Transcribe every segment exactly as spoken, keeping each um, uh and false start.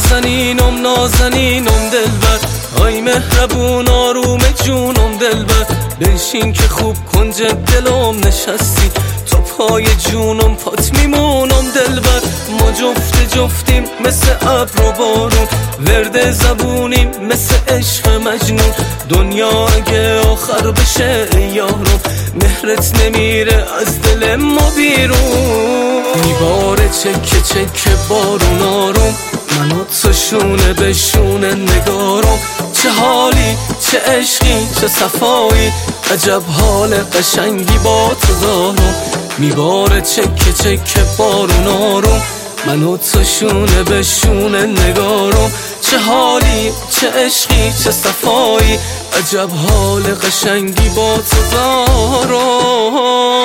نازنینم نازنینم دلبر، آی مهربون آروم جونم دلبر، بنشین که خوب کنج دلم نشستی، تا پای جونم پات میمونم دلبر. ما جفت جفتیم مثل ابر و بارون، ورد زبونیم مثل عشق مجنون. دنیا اگه آخر بشه یارم، مهرت نمیره از دل ما بیرون. میباره چکه چکه بارون آروم، منو تو شونه به شونه نگارم. چه حالی چه عشقی چه صفایی، عجب حال قشنگی با تو دارم. میباره چکه چکه بارون آروم، منو تو شونه به شونه نگارم. چه حالی چه عشقی چه صفایی، عجب حال قشنگی با تو دارم.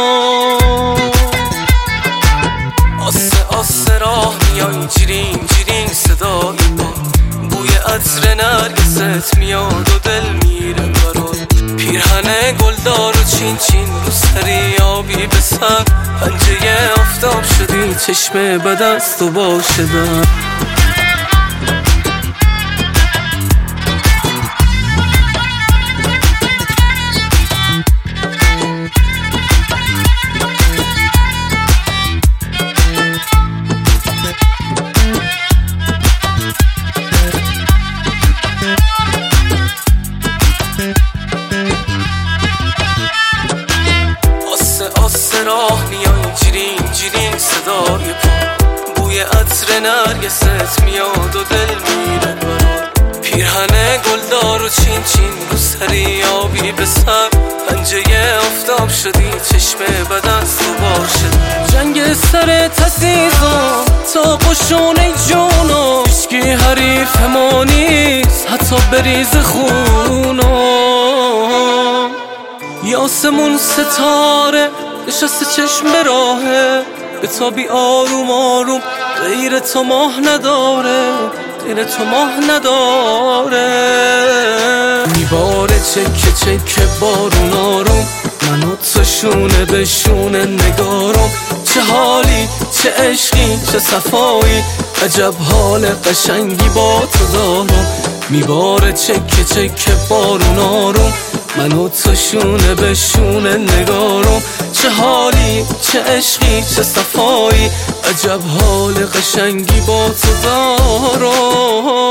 آسه آسه راه میای جیرین جیرین صدای باد، بوی عطر نرگست میاد و دل میره برات. پیرهن گلدار و چین چین رو سری آبی به سر، پنجه آفتاب شدی چشم بد از تو باشدم. آسه راه میای جیرین جیرین صدای پا، بوی عطر نرگست میاد و دل میره برات. پیرهن گلدار و چین چین رو سری آبی به سر، پنجه آفتاب شدی چشم بد از تو باشه. جنگ سرت عزیزم تا قشون جونم، هیچکی حریف ما نیست حتی بریز خونم. یاسمون ستاره نشسته چشم به راهه، به تابی آروم آروم، غیر تو ماه نداره غیر تو ماه نداره. میباره چکه چکه بارون آروم، منو تو شونه به شونه نگارم. چه حالی چه عشقی چه صفایی، عجب حال قشنگی با تو دارم. میباره چکه چکه بارون آروم، منو تو شونه به شونه نگارم. چه حالی چه عشقی چه صفایی، عجب حال قشنگی با تو دارم.